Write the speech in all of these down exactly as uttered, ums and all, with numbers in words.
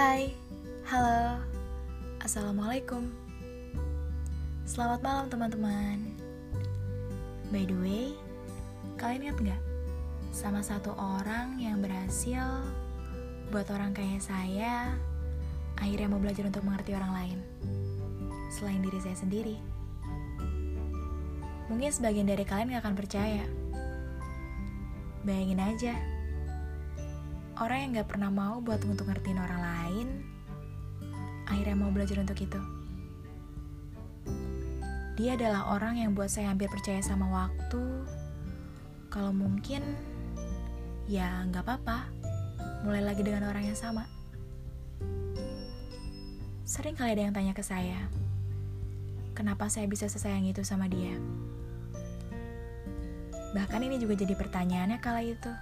Hai, halo, Assalamualaikum. Selamat malam teman-teman. By the way, kalian ingat gak sama satu orang yang berhasil buat orang kayak saya akhirnya mau belajar untuk mengerti orang lain selain diri saya sendiri? Mungkin sebagian dari kalian gak akan percaya. Bayangin aja, orang yang gak pernah mau buat untuk ngertiin orang lain akhirnya mau belajar untuk itu. Dia adalah orang yang buat saya hampir percaya sama waktu. Kalau mungkin, ya gak apa-apa, mulai lagi dengan orang yang sama. Sering kali ada yang tanya ke saya, kenapa saya bisa sesayang itu sama dia? Bahkan ini juga jadi pertanyaannya kala itu.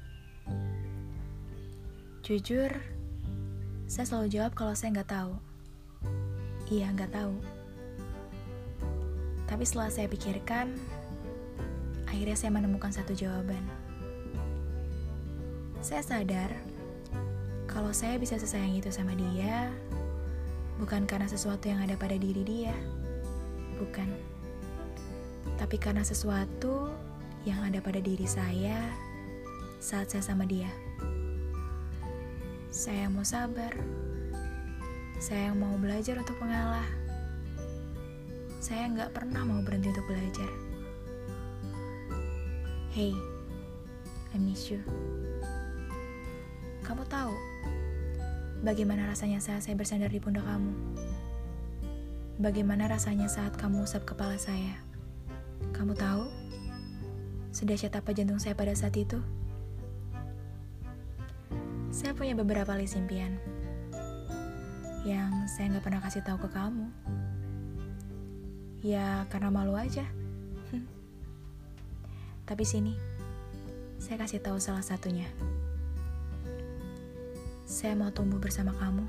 Jujur, saya selalu jawab kalau saya nggak tahu. Iya, nggak tahu. Tapi setelah saya pikirkan, akhirnya saya menemukan satu jawaban. Saya sadar kalau saya bisa sesayang itu sama dia, bukan karena sesuatu yang ada pada diri dia, bukan. Tapi karena sesuatu yang ada pada diri saya saat saya sama dia. Saya yang mau sabar, saya yang mau belajar untuk mengalah, saya nggak pernah mau berhenti untuk belajar. Hey, I miss you. Kamu tahu bagaimana rasanya saat saya bersandar di pundak kamu? Bagaimana rasanya saat kamu usap kepala saya? Kamu tahu sedahsyat apa jantung saya pada saat itu? Saya punya beberapa list impian yang saya nggak pernah kasih tahu ke kamu. Ya karena malu aja. Tapi sini, saya kasih tahu salah satunya. Saya mau tumbuh bersama kamu.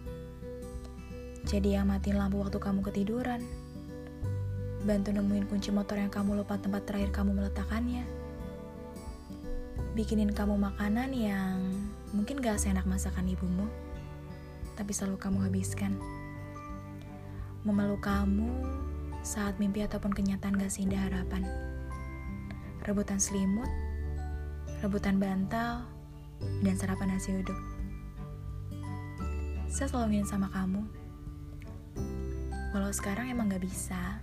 Jadi yang matiin lampu waktu kamu ketiduran, bantu nemuin kunci motor yang kamu lupa tempat terakhir kamu meletakkannya, bikinin kamu makanan yang mungkin gak seenak masakan ibumu, tapi selalu kamu habiskan. Memeluk kamu saat mimpi ataupun kenyataan gak seindah harapan. Rebutan selimut, rebutan bantal, dan sarapan nasi uduk. Saya selalu ingin sama kamu. Walau sekarang emang gak bisa.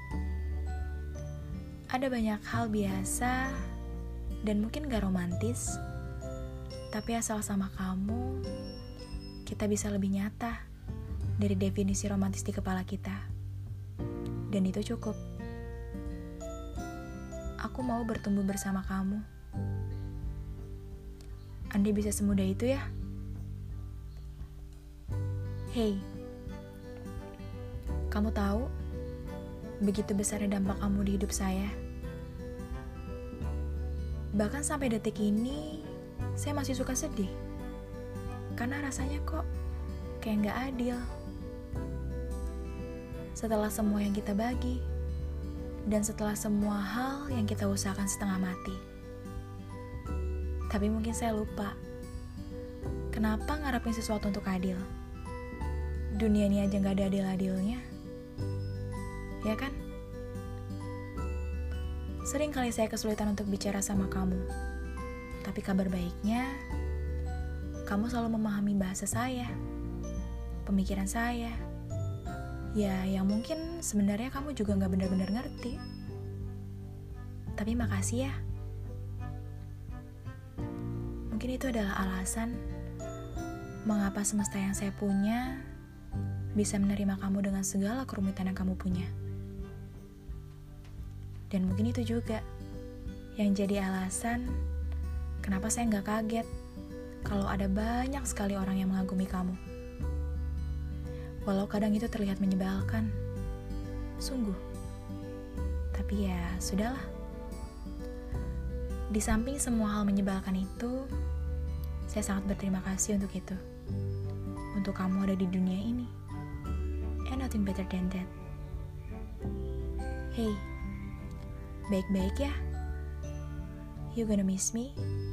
Ada banyak hal biasa dan mungkin gak romantis, tapi asal sama kamu, kita bisa lebih nyata dari definisi romantis di kepala kita. Dan itu cukup. Aku mau bertumbuh bersama kamu. Andai bisa semudah itu ya. Hey, kamu tahu begitu besarnya dampak kamu di hidup saya. Bahkan sampai detik ini, saya masih suka sedih. Karena rasanya kok kayak gak adil. Setelah semua yang kita bagi, dan setelah semua hal yang kita usahakan setengah mati. Tapi mungkin saya lupa, kenapa ngarepin sesuatu untuk adil? Dunia ini aja gak ada adil-adilnya. Ya kan? Sering kali saya kesulitan untuk bicara sama kamu. Tapi kabar baiknya, kamu selalu memahami bahasa saya, pemikiran saya. Ya, yang mungkin sebenarnya kamu juga gak benar-benar ngerti. Tapi makasih ya. Mungkin itu adalah alasan mengapa semesta yang saya punya bisa menerima kamu dengan segala kerumitan yang kamu punya. Dan mungkin itu juga yang jadi alasan kenapa saya nggak kaget kalau ada banyak sekali orang yang mengagumi kamu. Walau kadang itu terlihat menyebalkan, sungguh. Tapi ya sudahlah. Di samping semua hal menyebalkan itu, saya sangat berterima kasih untuk itu. Untuk kamu ada di dunia ini. And nothing better than that. Hey, baik-baik ya. You gonna miss me?